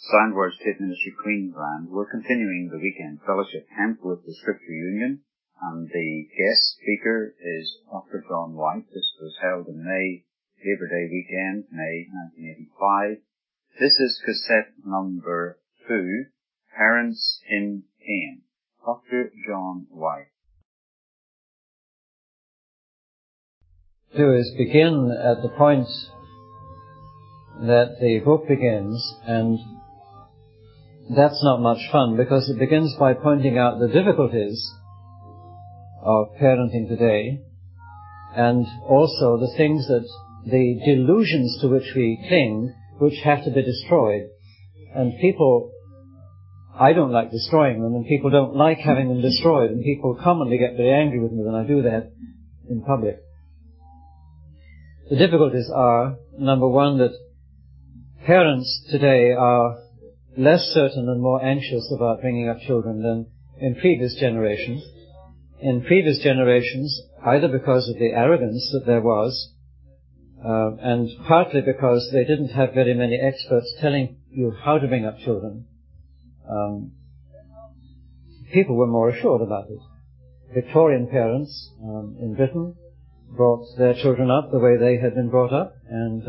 Soundword State Ministry Queensland. We're continuing the weekend fellowship camp with the Scripture Union, and the guest speaker is Dr. John White. This was held in May, Labor Day weekend, May 1985. This is cassette number 2, Parents in Pain. Dr. John White. Do is begin at the point that the book begins, and that's not much fun because it begins by pointing out the difficulties of parenting today, and also the things that, the delusions to which we cling, which have to be destroyed. And people, I don't like destroying them, and people don't like having them destroyed, and people commonly get very angry with me when I do that in public. The difficulties are, number one, that parents today are less certain and more anxious about bringing up children than in previous generations. In previous generations, either because of the arrogance that there was, and partly because they didn't have very many experts telling you how to bring up children, people were more assured about it. Victorian parents in Britain brought their children up the way they had been brought up, and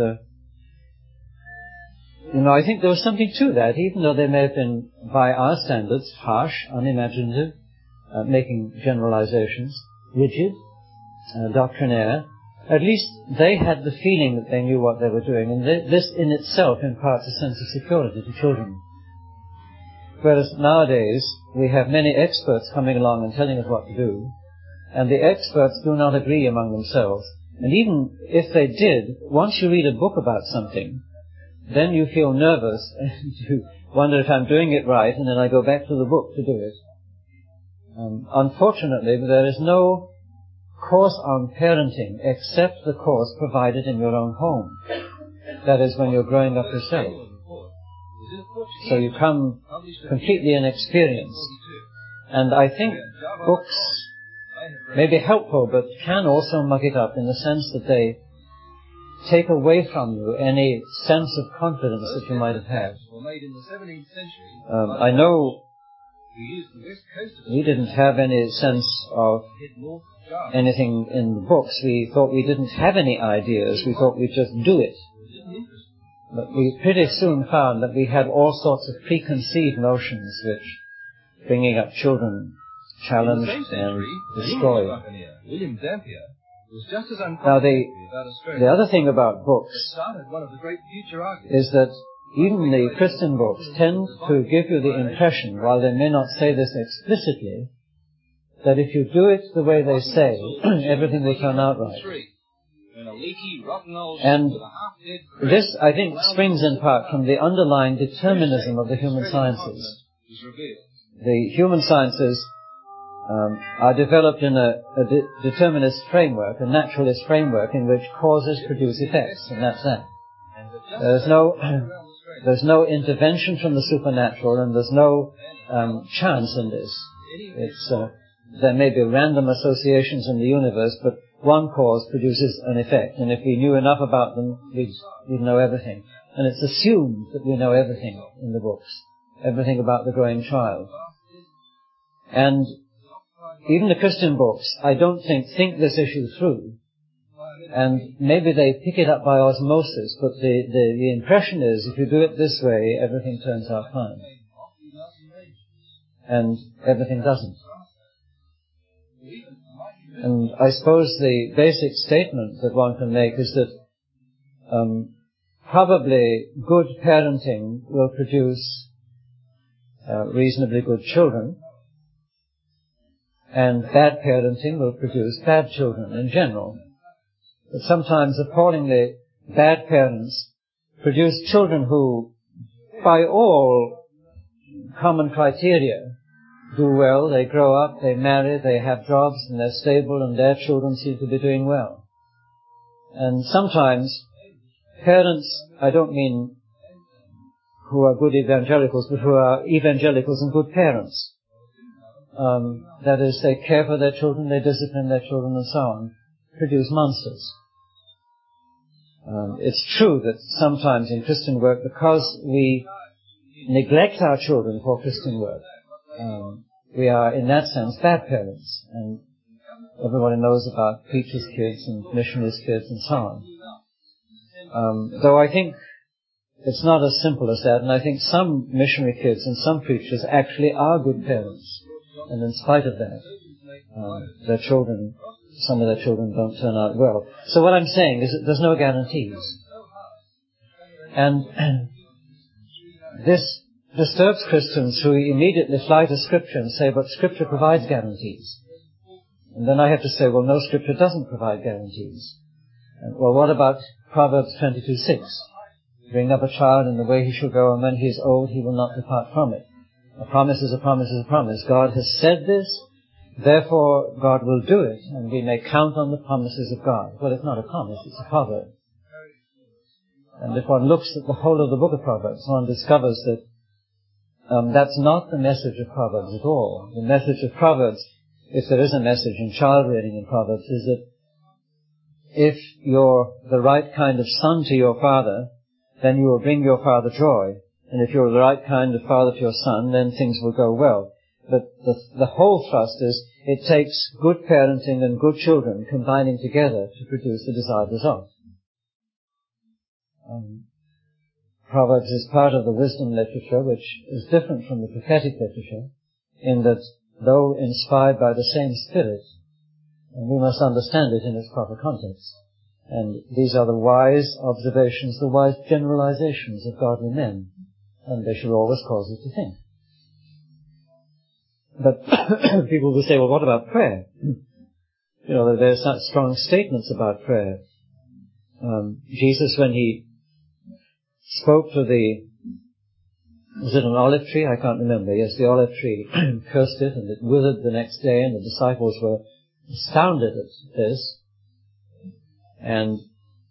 I think there was something to that, even though they may have been, by our standards, harsh, unimaginative, making generalizations, rigid, doctrinaire. At least they had the feeling that they knew what they were doing, and this in itself imparts a sense of security to children. Whereas nowadays, we have many experts coming along and telling us what to do, and the experts do not agree among themselves. And even if they did, once you read a book about something, then you feel nervous and you wonder if I'm doing it right, and then I go back to the book to do it. Unfortunately, there is no course on parenting except the course provided in your own home. That is, when you're growing up yourself. So you come completely inexperienced. And I think books may be helpful, but can also muck it up in the sense that they take away from you any sense of confidence that you might have had. I know we didn't have any sense of anything in the books. We thought we didn't have any ideas. We thought we'd just do it. But we pretty soon found that we had all sorts of preconceived notions which, bringing up children, challenged and destroyed. Now, the other thing about books is that even the Christian books tend to give you the impression, while they may not say this explicitly, that if you do it the way they say, everything will turn out right. And this, I think, springs in part from the underlying determinism of the human sciences. The human sciences are developed in a determinist framework, a naturalist framework in which causes produce effects, and that's that. There's no intervention from the supernatural, and there's no chance in this. There may be random associations in the universe, but one cause produces an effect, and if we knew enough about them, we'd know everything. And it's assumed that we know everything in the books, everything about the growing child. And even the Christian books, I don't think this issue through. And maybe they pick it up by osmosis, but the impression is, if you do it this way, everything turns out fine. And everything doesn't. And I suppose the basic statement that one can make is that probably good parenting will produce reasonably good children, and bad parenting will produce bad children in general. But sometimes appallingly bad parents produce children who, by all common criteria, do well, they grow up, they marry, they have jobs, and they're stable, and their children seem to be doing well. And sometimes parents, I don't mean who are good evangelicals, but who are evangelicals and good parents. That is, they care for their children, they discipline their children, and so on, produce monsters. It's true that sometimes in Christian work, because we neglect our children for Christian work, we are, in that sense, bad parents. And everybody knows about preachers' kids and missionaries' kids and so on. Though I think it's not as simple as that, and I think some missionary kids and some preachers actually are good parents. And in spite of that, some of their children don't turn out well. So what I'm saying is that there's no guarantees. And this disturbs Christians who immediately fly to Scripture and say, but Scripture provides guarantees. And then I have to say, well, no, Scripture doesn't provide guarantees. Well, what about Proverbs 22:6? Bring up a child in the way he shall go, and when he is old, he will not depart from it. A promise is a promise is a promise. God has said this, therefore God will do it, and we may count on the promises of God. Well, it's not a promise, it's a proverb. And if one looks at the whole of the book of Proverbs, one discovers that that's not the message of Proverbs at all. The message of Proverbs, if there is a message in child rearing in Proverbs, is that if you're the right kind of son to your father, then you will bring your father joy. And if you're the right kind of father to your son, then things will go well. But the whole thrust is it takes good parenting and good children combining together to produce the desired result. Proverbs is part of the wisdom literature, which is different from the prophetic literature, in that though inspired by the same Spirit, we must understand it in its proper context. And these are the wise observations, the wise generalizations of godly men, and they should always cause us to think. But people will say, well, what about prayer? You know, there's such strong statements about prayer. Jesus, when he spoke to was it an olive tree? I can't remember. Yes, the olive tree cursed it, and it withered the next day, and the disciples were astounded at this. And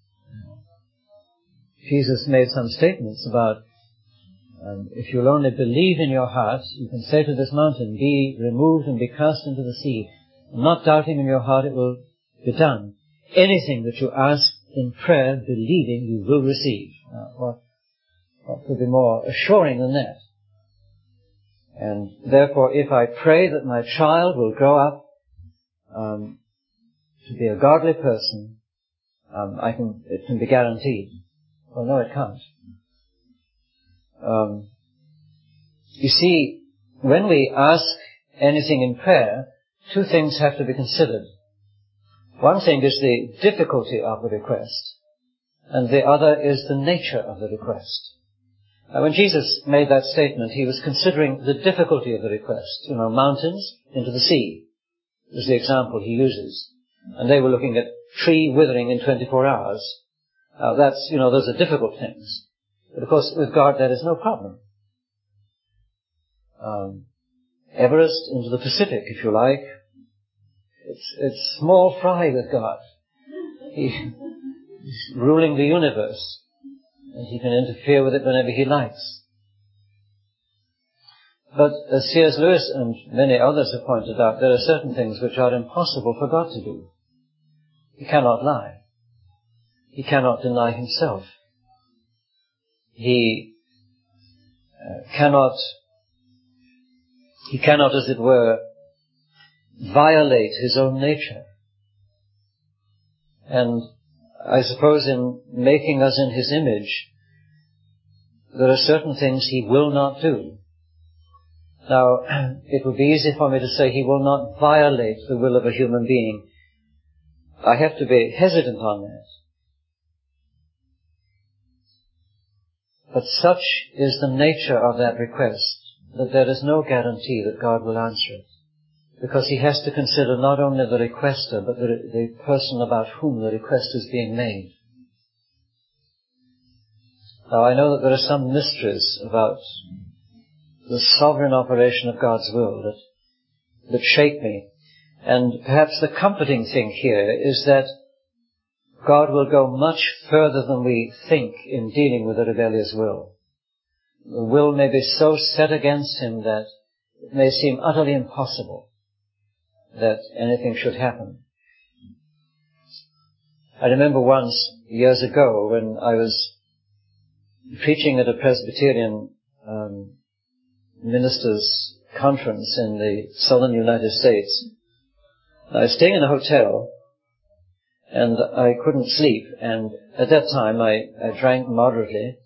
Jesus made some statements about if you'll only believe in your heart, you can say to this mountain, be removed and be cast into the sea. And not doubting in your heart, it will be done. Anything that you ask in prayer, believing, you will receive. What could be more assuring than that? And therefore, if I pray that my child will grow up to be a godly person, it can be guaranteed. Well, no, it can't. You see, when we ask anything in prayer, two things have to be considered. One thing is the difficulty of the request, and the other is the nature of the request. When Jesus made that statement, he was considering the difficulty of the request. You know, mountains into the sea is the example he uses. And they were looking at tree withering in 24 hours. Those are difficult things. But of course, with God, that is no problem. Everest into the Pacific, if you like. It's small fry with God. He's ruling the universe, and he can interfere with it whenever he likes. But as C.S. Lewis and many others have pointed out, there are certain things which are impossible for God to do. He cannot lie. He cannot deny himself. He cannot, as it were, violate his own nature. And I suppose in making us in his image, there are certain things he will not do. Now, it would be easy for me to say he will not violate the will of a human being. I have to be hesitant on that. But such is the nature of that request that there is no guarantee that God will answer it. Because he has to consider not only the requester, but the person about whom the request is being made. Now, I know that there are some mysteries about the sovereign operation of God's will that shake me. And perhaps the comforting thing here is that God will go much further than we think in dealing with the rebellious will. The will may be so set against him that it may seem utterly impossible that anything should happen. I remember once, years ago, when I was preaching at a Presbyterian ministers' conference in the southern United States. I was staying in a hotel, and I couldn't sleep, and at that time I drank moderately,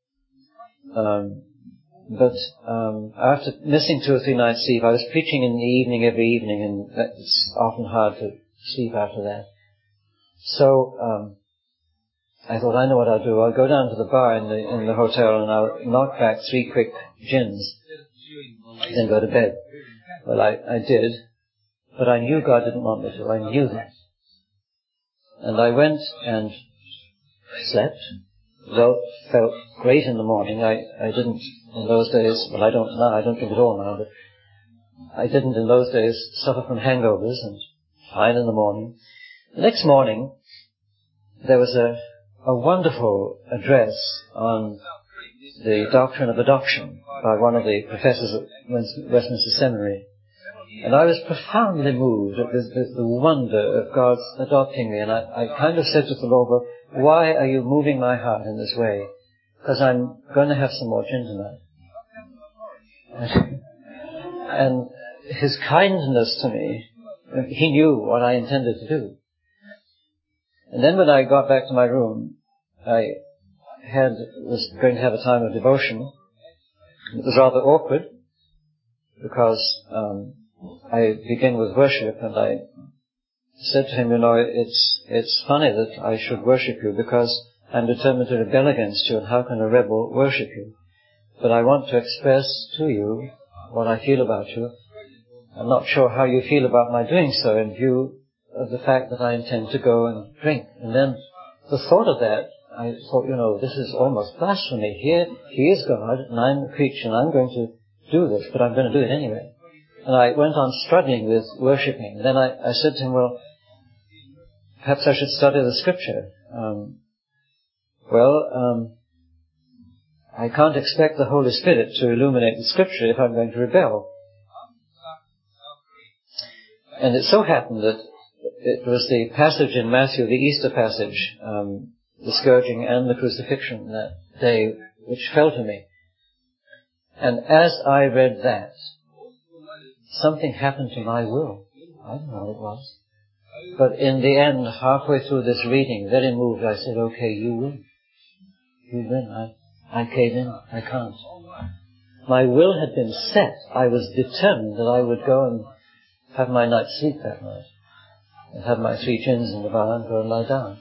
but after missing 2 or 3 nights sleep, I was preaching in the evening every evening, and it's often hard to sleep after that. So I thought, I know what I'll do. I'll go down to the bar in the hotel, and I'll knock back 3 quick gins, then go to bed. Well, I did, but I knew God didn't want me to. I knew that. And I went and slept. Felt great in the morning. I didn't in those days, well, I don't now, I don't drink at all now, but I didn't in those days suffer from hangovers, and fine in the morning. The next morning, there was a wonderful address on the doctrine of adoption by one of the professors at Westminster Seminary. And I was profoundly moved at the wonder of God's adopting me. And I kind of said to the Lord, well, why are you moving my heart in this way? Because I'm going to have some more gin tonight. And His kindness to me, He knew what I intended to do. And then when I got back to my room, I was going to have a time of devotion. It was rather awkward, because I began with worship, and I said to him, it's funny that I should worship you, because I'm determined to rebel against you, and how can a rebel worship you? But I want to express to you what I feel about you. I'm not sure how you feel about my doing so, in view of the fact that I intend to go and drink. And then the thought of that, I thought, this is almost blasphemy. Here, He is God, and I'm a creature, and I'm going to do this, but I'm going to do it anyway. And I went on struggling with worshipping. And then I said to him, well, perhaps I should study the Scripture. I can't expect the Holy Spirit to illuminate the Scripture if I'm going to rebel. And it so happened that it was the passage in Matthew, the Easter passage, the scourging and the crucifixion that day, which fell to me. And as I read that, something happened to my will. I don't know what it was. But in the end, halfway through this reading, very moved, I said, okay, you win. You win. I cave in. I can't. My will had been set. I was determined that I would go and have my night's sleep that night, and have my 3 gins in the bar and go and lie down.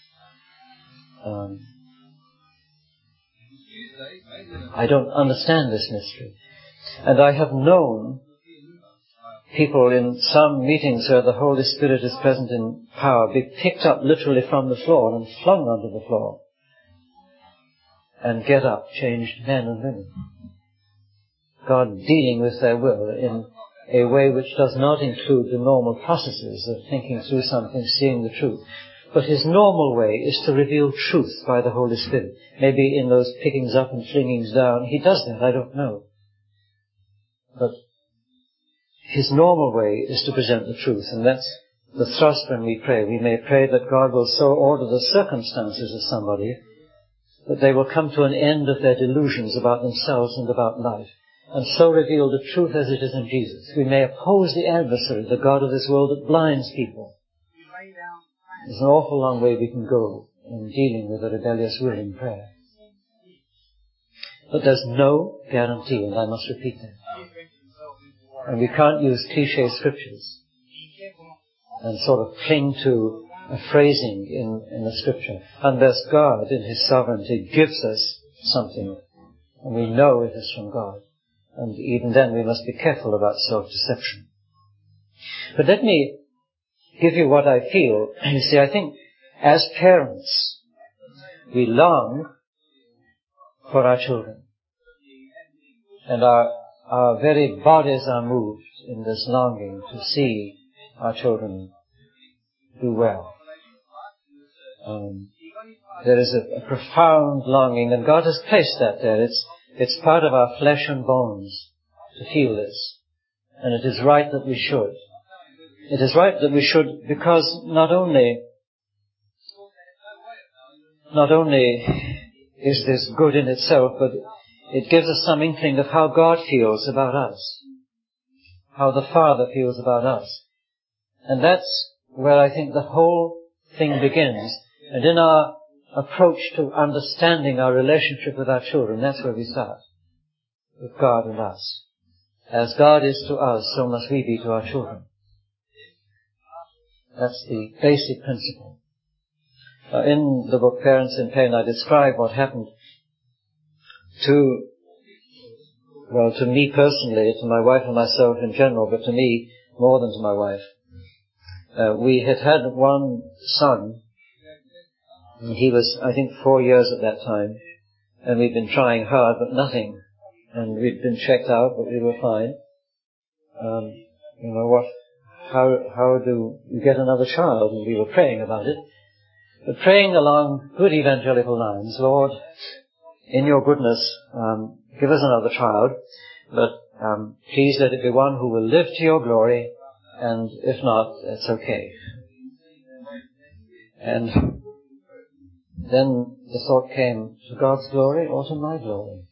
I don't understand this mystery. And I have known people in some meetings where the Holy Spirit is present in power be picked up literally from the floor and flung onto the floor, and get up changed men and women. God dealing with their will in a way which does not include the normal processes of thinking through something, seeing the truth. But His normal way is to reveal truth by the Holy Spirit. Maybe in those pickings up and flingings down, He does that, I don't know. But His normal way is to present the truth, and that's the thrust when we pray. We may pray that God will so order the circumstances of somebody that they will come to an end of their delusions about themselves and about life, and so reveal the truth as it is in Jesus. We may oppose the adversary, the god of this world that blinds people. There's an awful long way we can go in dealing with a rebellious will in prayer. But there's no guarantee, and I must repeat that. And we can't use cliché scriptures and sort of cling to a phrasing in the Scripture, unless God, in His sovereignty, gives us something, and we know it is from God. And even then we must be careful about self-deception. But let me give you what I feel. You see, I think as parents, we long for our children. And our very bodies are moved in this longing to see our children do well. There is a profound longing, and God has placed that there. It's part of our flesh and bones to feel this. And it is right that we should. It is right that we should, because not only is this good in itself, but it gives us some inkling of how God feels about us, how the Father feels about us. And that's where I think the whole thing begins. And in our approach to understanding our relationship with our children, that's where we start, with God and us. As God is to us, so must we be to our children. That's the basic principle. In the book Parents in Pain, I describe what happened to me personally, to my wife and myself in general, but to me more than to my wife. We had one son, and he was, I think, 4 years at that time, and we'd been trying hard, but nothing. And we'd been checked out, but we were fine. How do you get another child? And we were praying about it. But praying along good evangelical lines, Lord, in your goodness, give us another child, but please let it be one who will live to your glory, and if not, it's okay. And then the thought came, to God's glory or to my glory?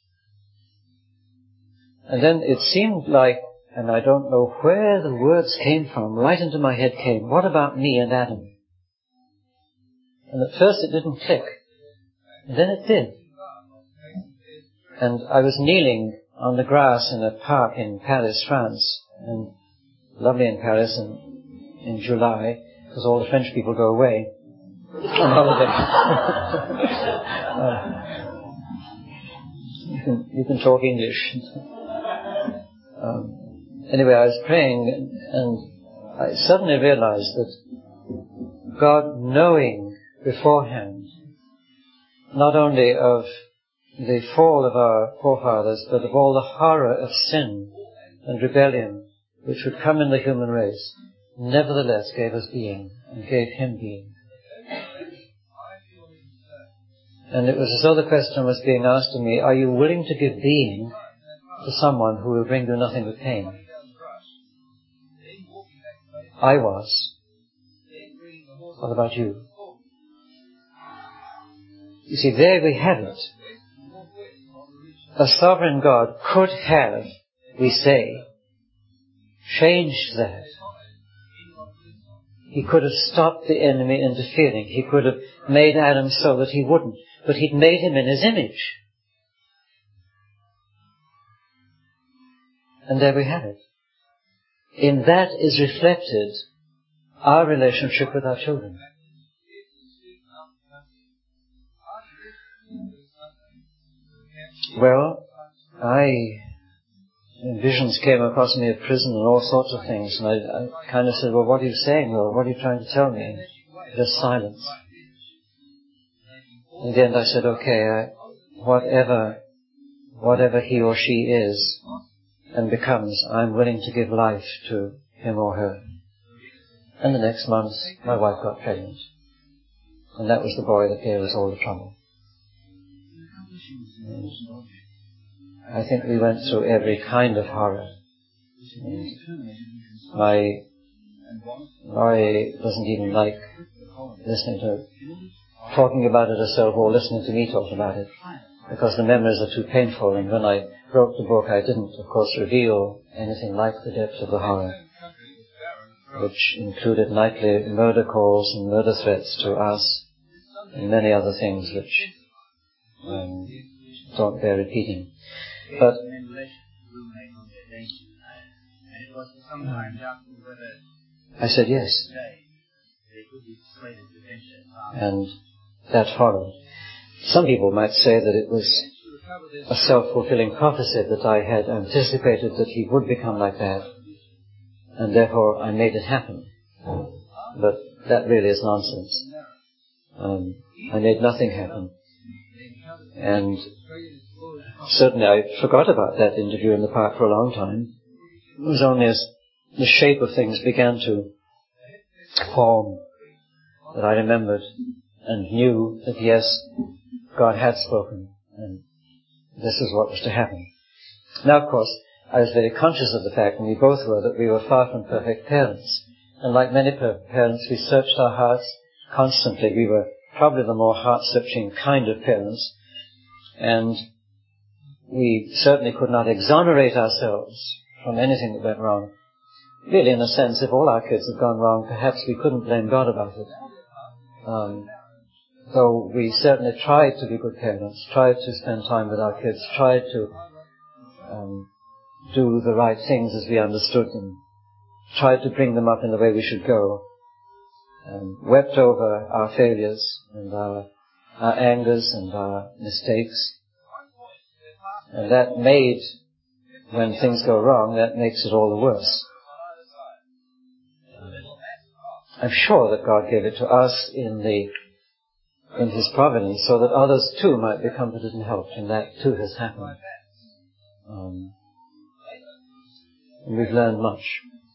And then it seemed like, and I don't know where the words came from, right into my head came, what about me and Adam? And at first it didn't click. And then it did. And I was kneeling on the grass in a park in Paris, France, and lovely in Paris in July, because all the French people go away on holiday. You can talk English. Anyway, I was praying, and I suddenly realized that God, knowing beforehand, not only of the fall of our forefathers, but of all the horror of sin and rebellion which would come in the human race, nevertheless gave us being and gave him being. And it was as though the question was being asked of me, are you willing to give being to someone who will bring you nothing but pain? I was. What about you? You see, there we have it. A sovereign God could have, we say, changed that. He could have stopped the enemy interfering. He could have made Adam so that he wouldn't. But he'd made him in his image. And there we have it. In that is reflected our relationship with our children. Well, visions came across me of prison and all sorts of things, and I kind of said, well, what are you saying, Lord? What are you trying to tell me? Just silence. In the end I said, okay, whatever he or she is and becomes, I'm willing to give life to him or her. And the next month, my wife got pregnant. And that was the boy that gave us all the trouble. And I think we went through every kind of horror. My Laurie doesn't even like talking about it herself or listening to me talk about it, because the memories are too painful. And when I wrote the book, I didn't, of course, reveal anything like the depth of the horror, which included nightly murder calls and murder threats to us, and many other things which don't bear repeating. But I said yes, and that followed. Some people might say that it was a self-fulfilling prophecy, that I had anticipated that he would become like that, and therefore I made it happen. But that really is nonsense. I made nothing happen. And certainly I forgot about that interview in the park for a long time. It was only as the shape of things began to form that I remembered and knew that yes, God had spoken, and this is what was to happen. Now, of course, I was very conscious of the fact, and we both were, that we were far from perfect parents. And like many perfect parents, we searched our hearts constantly. We were probably the more heart-searching kind of parents. And we certainly could not exonerate ourselves from anything that went wrong. Really, in a sense, if all our kids had gone wrong, perhaps we couldn't blame God about it. Though we certainly tried to be good parents, tried to spend time with our kids, tried to do the right things as we understood them, tried to bring them up in the way we should go, wept over our failures and our angers and our mistakes. And that made, when things go wrong, that makes it all the worse. I'm sure that God gave it to us in His providence so that others too might be comforted and helped, and that too has happened. And we've learned much.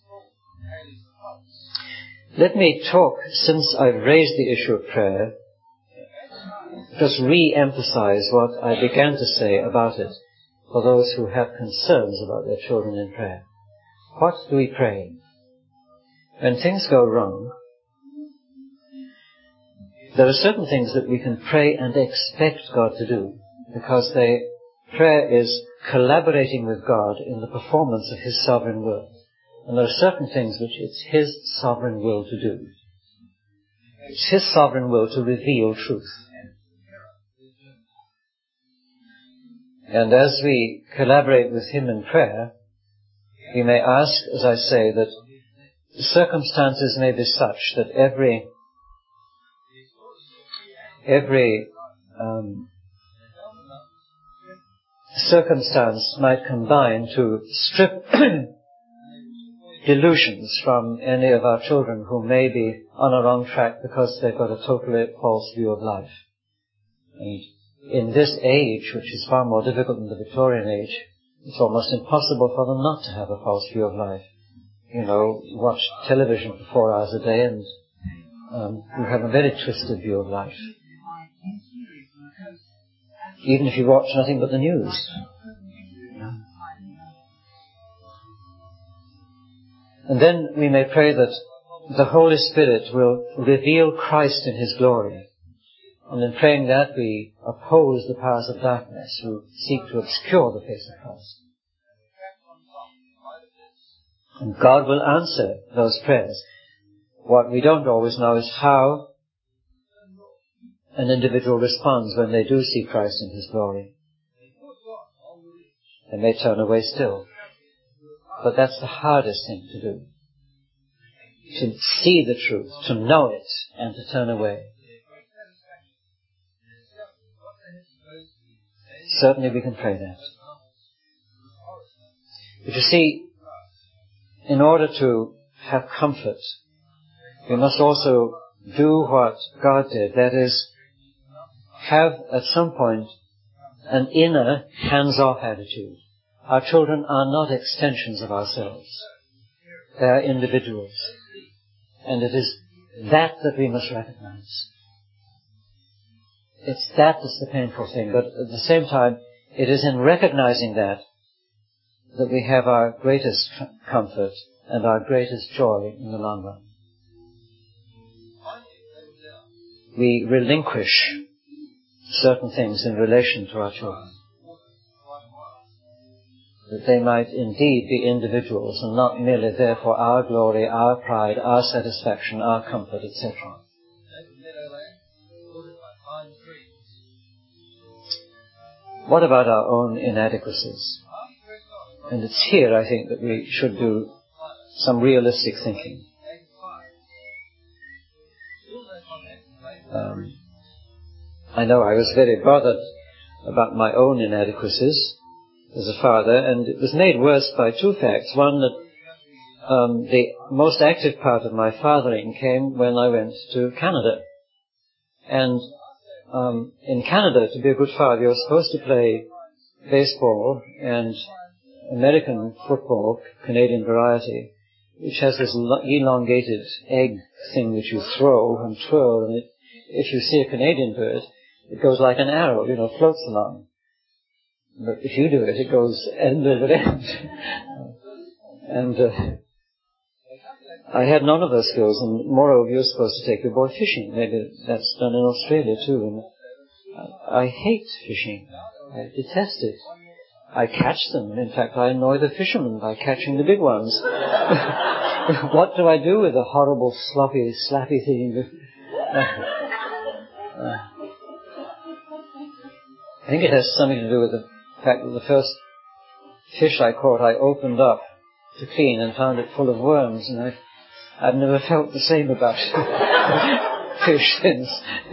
Let me talk, since I've raised the issue of prayer, just re-emphasize what I began to say about it for those who have concerns about their children in prayer. What do we pray? When things go wrong, there are certain things that we can pray and expect God to do, because prayer is collaborating with God in the performance of His sovereign will. And there are certain things which it's His sovereign will to do. It's His sovereign will to reveal truth. And as we collaborate with Him in prayer, we may ask, as I say, that the circumstances may be such that every circumstance might combine to strip delusions from any of our children who may be on a wrong track because they've got a totally false view of life. And in this age, which is far more difficult than the Victorian age, it's almost impossible for them not to have a false view of life. You know, watch television for 4 hours a day and you have a very twisted view of life. Even if you watch nothing but the news. And then we may pray that the Holy Spirit will reveal Christ in His glory. And in praying that, we oppose the powers of darkness who seek to obscure the face of Christ. And God will answer those prayers. What we don't always know is how an individual responds when they do see Christ in His glory. They may turn away still. But that's the hardest thing to do. To see the truth, to know it, and to turn away. Certainly we can pray that. But you see, in order to have comfort, we must also do what God did. That is, have at some point an inner hands-off attitude. Our children are not extensions of ourselves. They are individuals. And it is that we must recognize. It's that's the painful thing. But at the same time, it is in recognizing that we have our greatest comfort and our greatest joy in the long run. We relinquish certain things in relation to our children, that they might indeed be individuals and not merely there for our glory, our pride, our satisfaction, our comfort, etc. What about our own inadequacies? And it's here, I think, that we should do some realistic thinking. I know I was very bothered about my own inadequacies as a father, and it was made worse by two facts. One, that the most active part of my fathering came when I went to Canada. And in Canada, to be a good father, you're supposed to play baseball and American football, Canadian variety, which has this elongated egg thing which you throw and twirl, and if you see a Canadian bird, it goes like an arrow, floats along. But if you do it, it goes end over end. And I had none of those skills, and moreover, you're supposed to take your boy fishing. Maybe that's done in Australia too. And I hate fishing. I detest it. I catch them. In fact, I annoy the fishermen by catching the big ones. What do I do with the horrible, sloppy, slappy thing? I think it has something to do with the fact that the first fish I caught, I opened up to clean and found it full of worms, and I've never felt the same about fish since.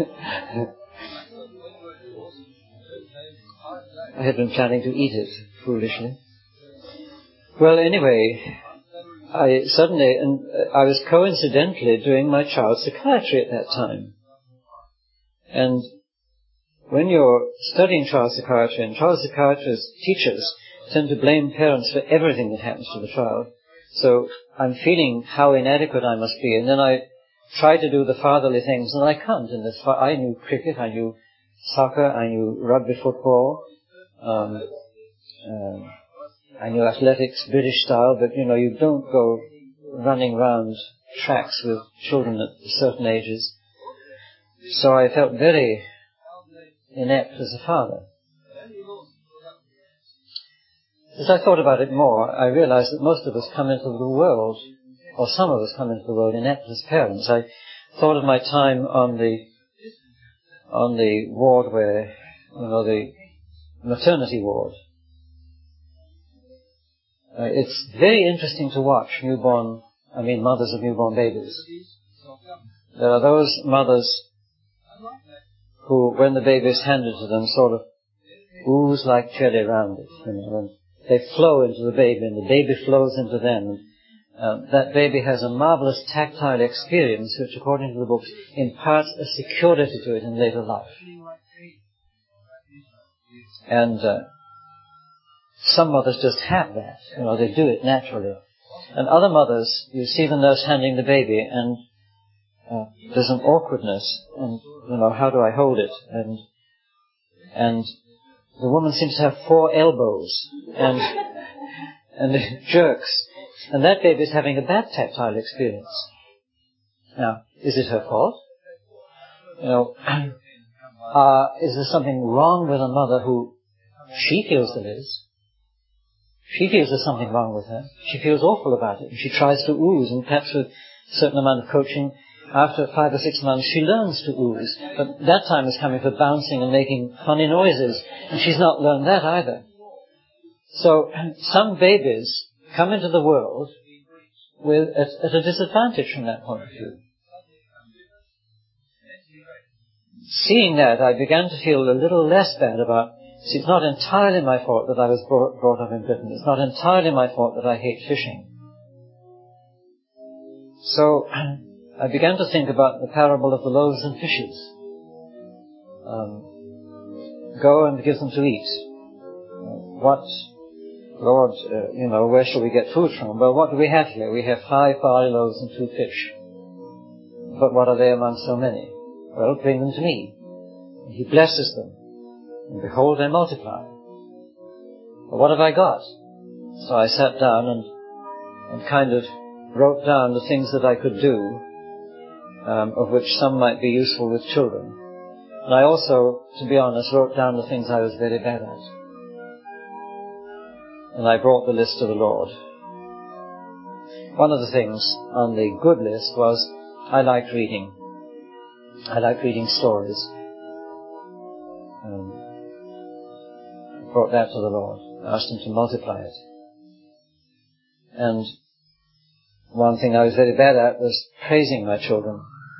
I had been planning to eat it, foolishly. Well, anyway, I was coincidentally doing my child psychiatry at that time. And when you're studying child psychiatry, and child psychiatrists, teachers, tend to blame parents for everything that happens to the child. So I'm feeling how inadequate I must be, and then I try to do the fatherly things, and I can't. I knew cricket, I knew soccer, I knew rugby football, I knew athletics, British style, but you don't go running round tracks with children at certain ages. So I felt very inept as a father. As I thought about it more, I realized that most of us come into the world, or some of us come into the world inept as parents. I thought of my time on the ward where, the maternity ward. It's very interesting to watch mothers of newborn babies. There are those mothers who, when the baby is handed to them, sort of ooze like jelly around it, and they flow into the baby, and the baby flows into them. That baby has a marvelous tactile experience, which, according to the books, imparts a security to it in later life. And some mothers just have that. They do it naturally. And other mothers, you see the nurse handing the baby, and there's an awkwardness, and, how do I hold it? And the woman seems to have 4 elbows, and it jerks. And that baby is having a bad tactile experience. Now, is it her fault? Is there something wrong with a mother who she feels there is? She feels there's something wrong with her. She feels awful about it. And she tries to ooze, and perhaps with a certain amount of coaching, after 5 or 6 months, she learns to ooze. But that time is coming for bouncing and making funny noises, and she's not learned that either. So some babies come into the world at a disadvantage from that point of view. Seeing that, I began to feel a little less bad about, it's not entirely my fault that I was brought up in Britain. It's not entirely my fault that I hate fishing. So I began to think about the parable of the loaves and fishes. Go and give them to eat. Lord, where shall we get food from? Well, what do we have here? We have 5 barley loaves and 2 fish. But what are they among so many? Well, bring them to me. And he blesses them. And behold, they multiply. Well, what have I got? So I sat down and kind of wrote down the things that I could do, of which some might be useful with children. And I also, to be honest, wrote down the things I was very bad at. And I brought the list to the Lord. One of the things on the good list was I liked reading. I liked reading stories. I brought that to the Lord. I asked Him to multiply it. And one thing I was very bad at was praising my children.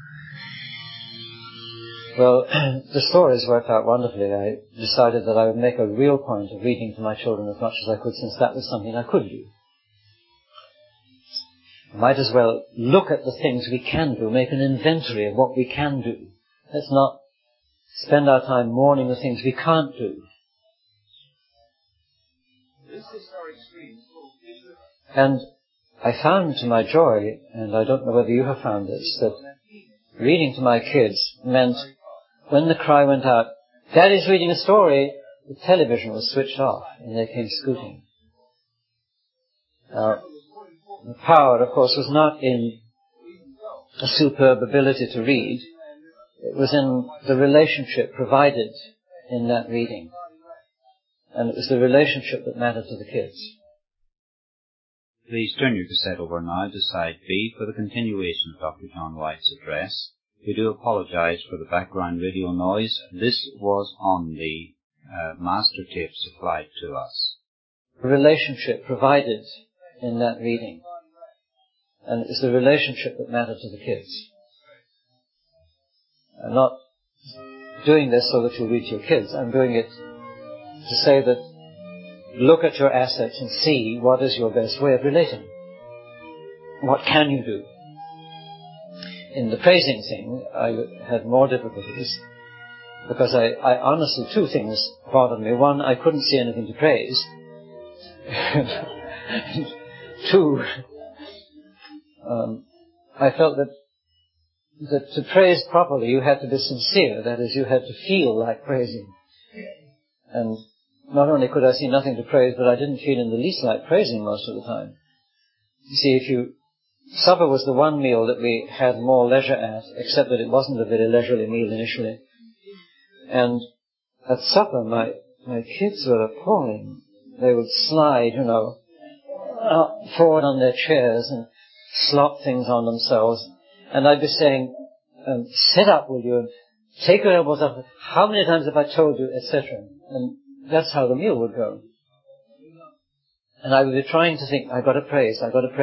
Well, the stories worked out wonderfully. I decided that I would make a real point of reading to my children as much as I could, since that was something I could do. I might as well look at the things we can do, make an inventory of what we can do. Let's not spend our time mourning the things we can't do. And I found to my joy, and I don't know whether you have found this, that reading to my kids meant when the cry went out, Daddy's reading a story, the television was switched off and they came scooting. Now, the power, of course, was not in a superb ability to read. It was in the relationship provided in that reading. and it was the relationship that mattered to the kids. Please turn your cassette over now to side B for the continuation of Dr. John White's address. We do apologize for the background radio noise. This was on the master tape supplied to us. The relationship provided in that reading, and it was the relationship that mattered to the kids. I'm not doing this so that you'll read to your kids. I'm doing it to say that look at your assets and see what is your best way of relating. What can you do? In the praising thing, I had more difficulties because I honestly, two things bothered me. One, I couldn't see anything to praise. Two, I felt that to praise properly you had to be sincere. That is, you had to feel like praising. And not only could I see nothing to praise, but I didn't feel in the least like praising most of the time. You see, supper was the one meal that we had more leisure at, except that it wasn't a very leisurely meal initially. And at supper, my kids were appalling. They would slide, forward on their chairs and slop things on themselves. And I'd be saying, sit up, will you, and take your elbows up. How many times have I told you, etc. And that's how the meal would go. And I would be trying to think, I've got to praise.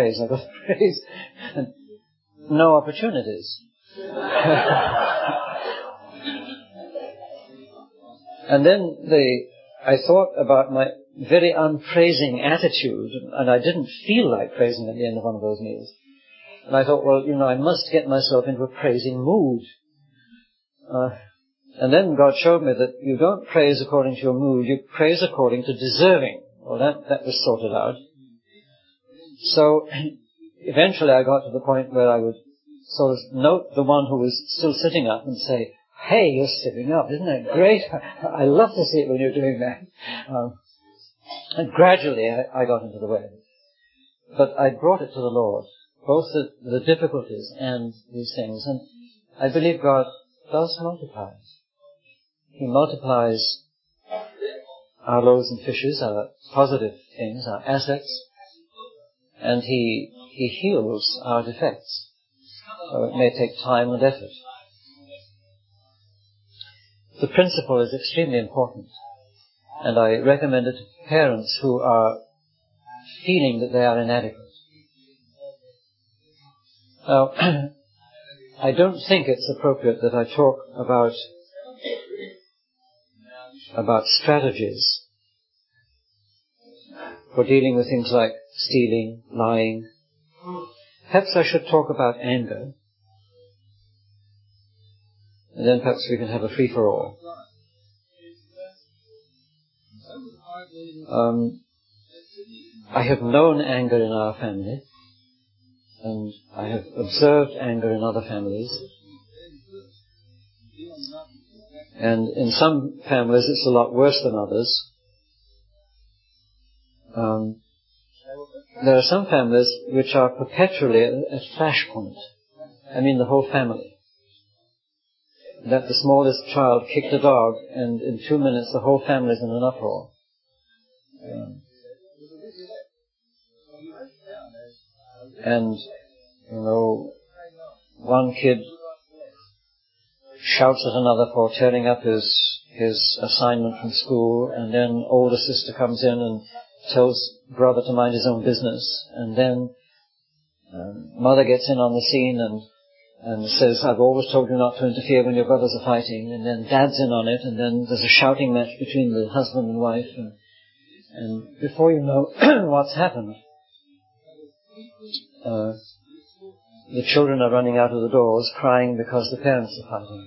And no opportunities. And then I thought about my very unpraising attitude, and I didn't feel like praising at the end of one of those meals. And I thought, well, I must get myself into a praising mood. And then God showed me that you don't praise according to your mood, you praise according to deserving. Well, that was sorted out. So, eventually I got to the point where I would sort of note the one who was still sitting up and say, hey, you're sitting up, isn't that great? I love to see it when you're doing that. And gradually I got into the way. But I brought it to the Lord, both the difficulties and these things. And I believe God does multiply. He multiplies our loaves and fishes, our positive things, our assets, and He heals our defects. So it may take time and effort. The principle is extremely important, and I recommend it to parents who are feeling that they are inadequate. Now, I don't think it's appropriate that I talk about strategies for dealing with things like stealing, lying. Perhaps I should talk about anger, and then perhaps we can have a free-for-all. I have known anger in our family, and I have observed anger in other families. And in some families it's a lot worse than others. There are some families which are perpetually at flashpoint. I mean the whole family. That the smallest child kicked a dog, and in 2 minutes the whole family is in an uproar. And, one kid shouts at another for tearing up his assignment from school, and then older sister comes in and tells brother to mind his own business, and then mother gets in on the scene and says, I've always told you not to interfere when your brothers are fighting, and then dad's in on it, and then there's a shouting match between the husband and wife, and before you know what's happened, the children are running out of the doors crying because the parents are fighting.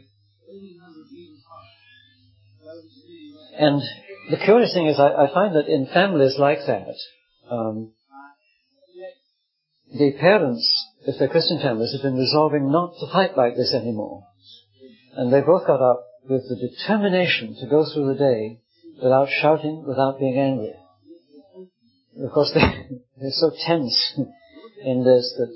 And the curious thing is I find that in families like that, the parents, if they're Christian families, have been resolving not to fight like this anymore. And they both got up with the determination to go through the day without shouting, without being angry. Of course, they're so tense in this that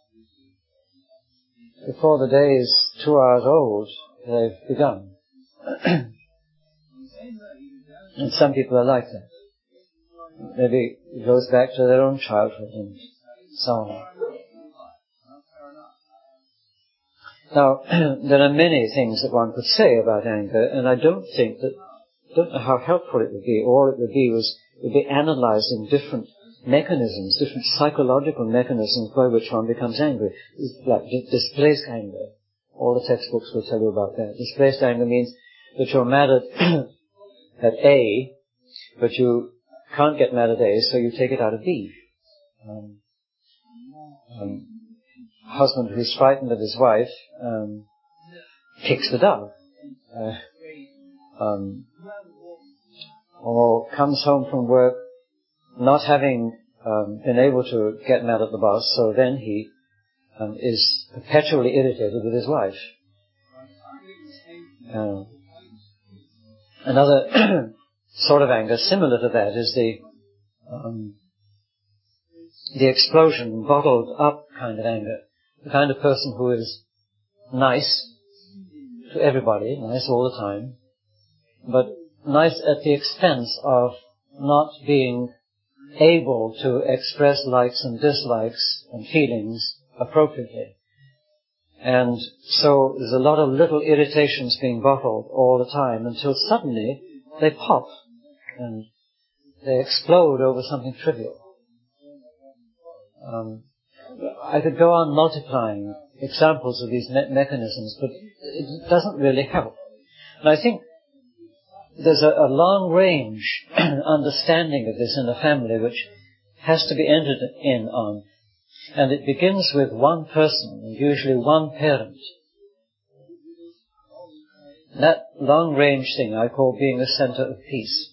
before the day is 2 hours old, they've begun. And some people are like that. Maybe it goes back to their own childhood and so on. Now, there are many things that one could say about anger, and I don't know how helpful it would be. All it would be analyzing different mechanisms, different psychological mechanisms by which one becomes angry. Like displaced anger. All the textbooks will tell you about that. Displaced anger means that you're mad at A, but you can't get mad at A, so you take it out of B. Husband who's frightened of his wife kicks the dog. Or comes home from work not having been able to get mad at the boss, so then he is perpetually irritated with his wife. Another sort of anger similar to that is the explosion, bottled up kind of anger. The kind of person who is nice to everybody, nice all the time, but nice at the expense of not being able to express likes and dislikes and feelings appropriately. And so there's a lot of little irritations being bottled all the time until suddenly they pop and they explode over something trivial. I could go on multiplying examples of these mechanisms, but it doesn't really help. And I think there's a long-range understanding of this in the family which has to be entered in on. And it begins with one person, usually one parent. That long-range thing I call being the center of peace.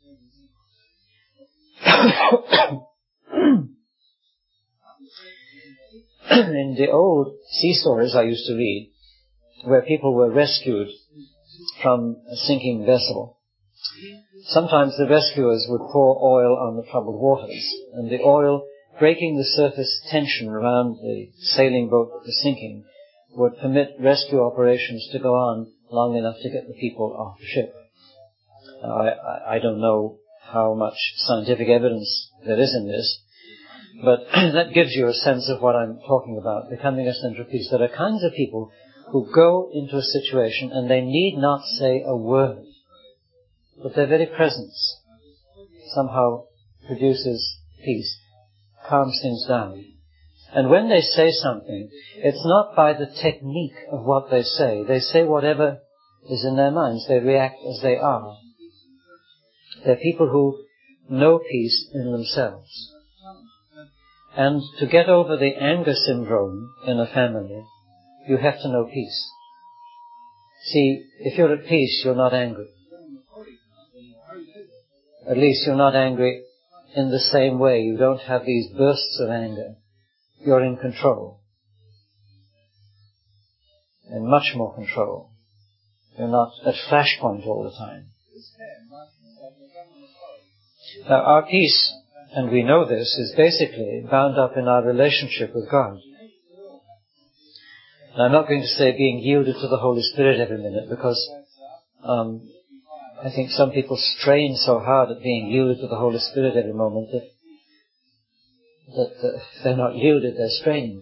In the old sea stories I used to read, where people were rescued from a sinking vessel, sometimes the rescuers would pour oil on the troubled waters, and the oil, breaking the surface tension around the sailing boat that was sinking, would permit rescue operations to go on long enough to get the people off the ship. I don't know how much scientific evidence there is in this, but that gives you a sense of what I'm talking about, becoming a center of peace. There are kinds of people who go into a situation and they need not say a word, but their very presence somehow produces peace, calms things down. And when they say something, it's not by the technique of what they say. They say whatever is in their minds. They react as they are. They're people who know peace in themselves. And to get over the anger syndrome in a family, you have to know peace. See, if you're at peace, you're not angry. At least you're not angry in the same way. You don't have these bursts of anger. You're in control. In much more control. You're not at flashpoint all the time. Now, our peace, and we know this, is basically bound up in our relationship with God. And I'm not going to say being yielded to the Holy Spirit every minute, because I think some people strain so hard at being yielded to the Holy Spirit every moment that they're not yielded, they're straining.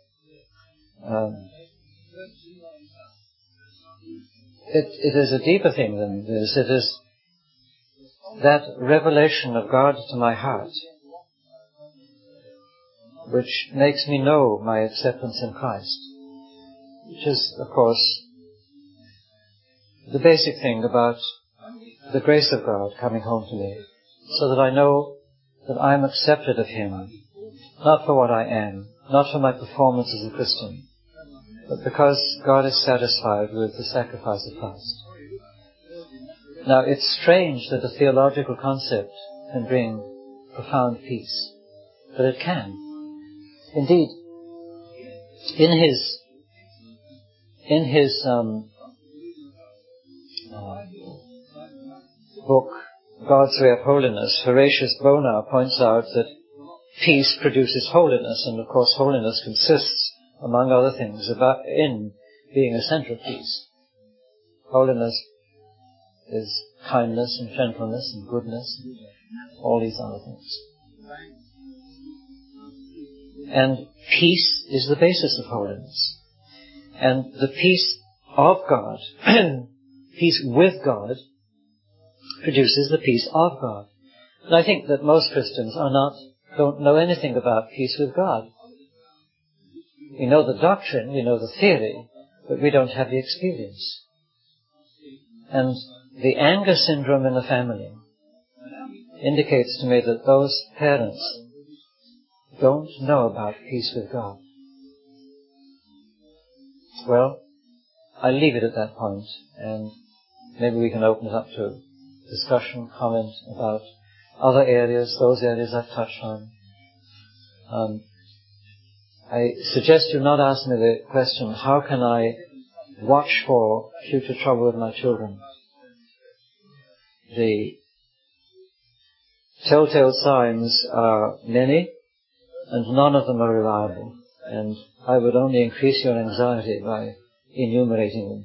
It is a deeper thing than this. It is that revelation of God to my heart which makes me know my acceptance in Christ, which is, of course, the basic thing about the grace of God coming home to me, so that I know that I am accepted of Him, not for what I am, not for my performance as a Christian, but because God is satisfied with the sacrifice of Christ. Now, it's strange that a theological concept can bring profound peace, but it can. Indeed, in his book, God's Way of Holiness, Horatius Bonar points out that peace produces holiness, and of course holiness consists, among other things, in being a center of peace. Holiness is kindness and gentleness and goodness and all these other things. And peace is the basis of holiness. And the peace of God, peace with God, produces the peace of God. And I think that most Christians don't know anything about peace with God. We know the doctrine, we know the theory, but we don't have the experience. And the anger syndrome in the family indicates to me that those parents don't know about peace with God. Well, I leave it at that point, and maybe we can open it up to discussion, comment about other areas, those areas I've touched on. I suggest you not ask me the question, how can I watch for future trouble with my children? The telltale signs are many, and none of them are reliable. And I would only increase your anxiety by enumerating them.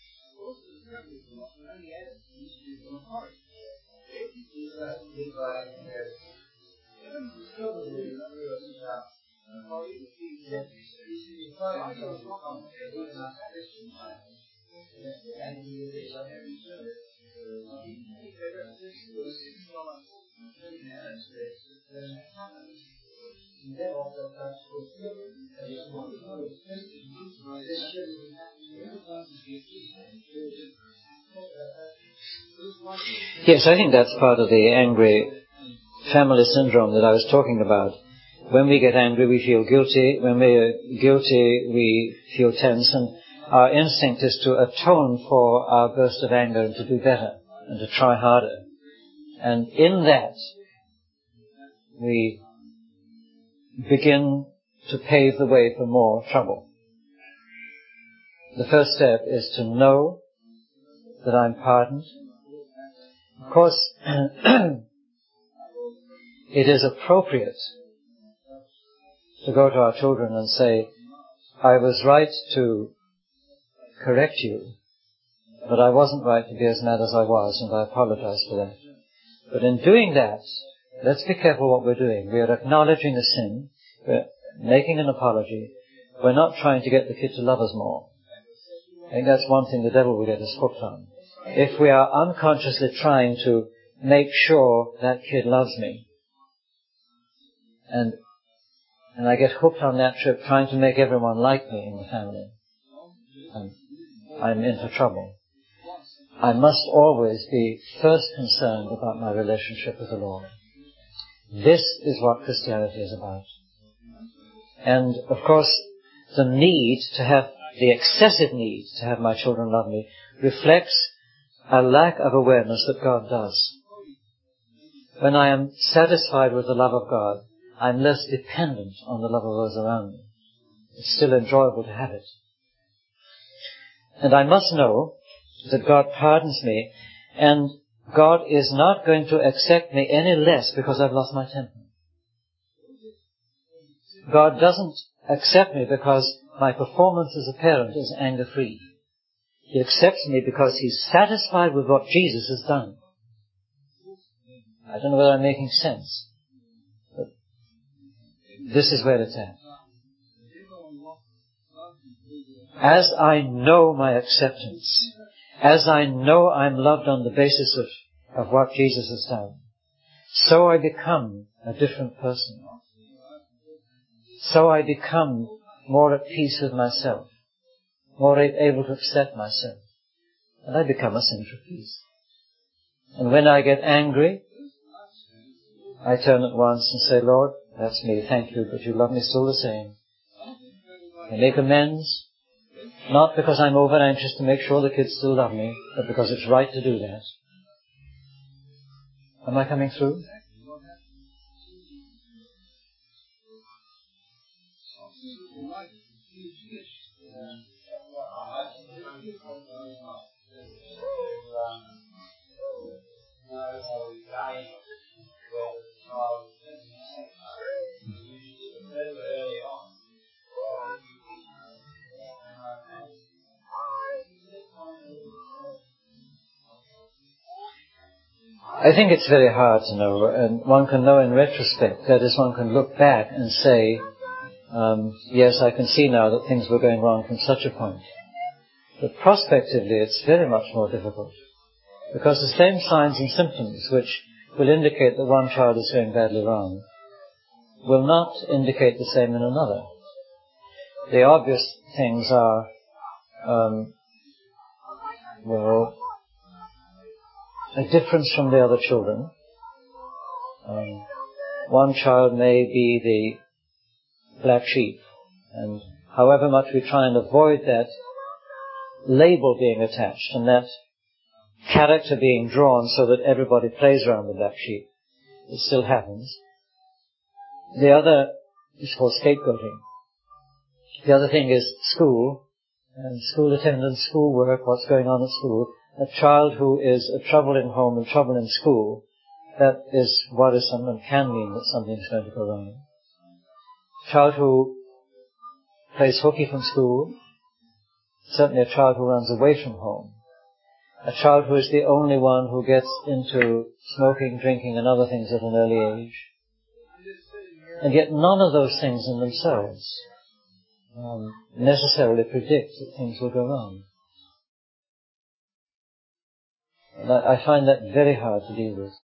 Yes, I think that's part of the angry family syndrome that I was talking about. When we get angry, we feel guilty. When we're guilty, we feel tense. And our instinct is to atone for our burst of anger and to do better and to try harder. And in that, we begin to pave the way for more trouble. The first step is to know that I'm pardoned. Of course, it is appropriate to go to our children and say, I was right to correct you, but I wasn't right to be as mad as I was, and I apologize for that. But in doing that, let's be careful what we're doing. We are acknowledging the sin. We're making an apology. We're not trying to get the kid to love us more. I think that's one thing the devil will get us hooked on. If we are unconsciously trying to make sure that kid loves me, and I get hooked on that trip trying to make everyone like me in the family, and I'm into trouble. I must always be first concerned about my relationship with the Lord. This is what Christianity is about. And, of course, the excessive need to have my children love me reflects a lack of awareness that God does. When I am satisfied with the love of God, I'm less dependent on the love of those around me. It's still enjoyable to have it. And I must know that God pardons me, and God is not going to accept me any less because I've lost my temper. God doesn't accept me because my performance as a parent is anger-free. He accepts me because He's satisfied with what Jesus has done. I don't know whether I'm making sense, but this is where it's at. As I know my acceptance, as I know I'm loved on the basis of what Jesus has done, so I become a different person. So I become more at peace with myself, more able to accept myself, and I become a center of peace. And when I get angry, I turn at once and say, Lord, that's me, thank you, but you love me still the same. I make amends, not because I'm over anxious to make sure the kids still love me, but because it's right to do that. Am I coming through? I think it's very hard to know, and one can know in retrospect. That is, one can look back and say, yes, I can see now that things were going wrong from such a point. But prospectively, it's very much more difficult, because the same signs and symptoms which will indicate that one child is going badly wrong will not indicate the same in another. The obvious things are, a difference from the other children. One child may be the black sheep, and however much we try and avoid that label being attached and that character being drawn so that everybody plays around the black sheep, it still happens. The other is called scapegoating. The other thing is school, and school attendance, school work, what's going on at school. A child who is a trouble in home and trouble in school, that is worrisome and can mean that something's going to go wrong. A child who plays hooky from school, certainly a child who runs away from home. A child who is the only one who gets into smoking, drinking and other things at an early age. And yet none of those things in themselves necessarily predict that things will go wrong. And I find that very hard to deal with.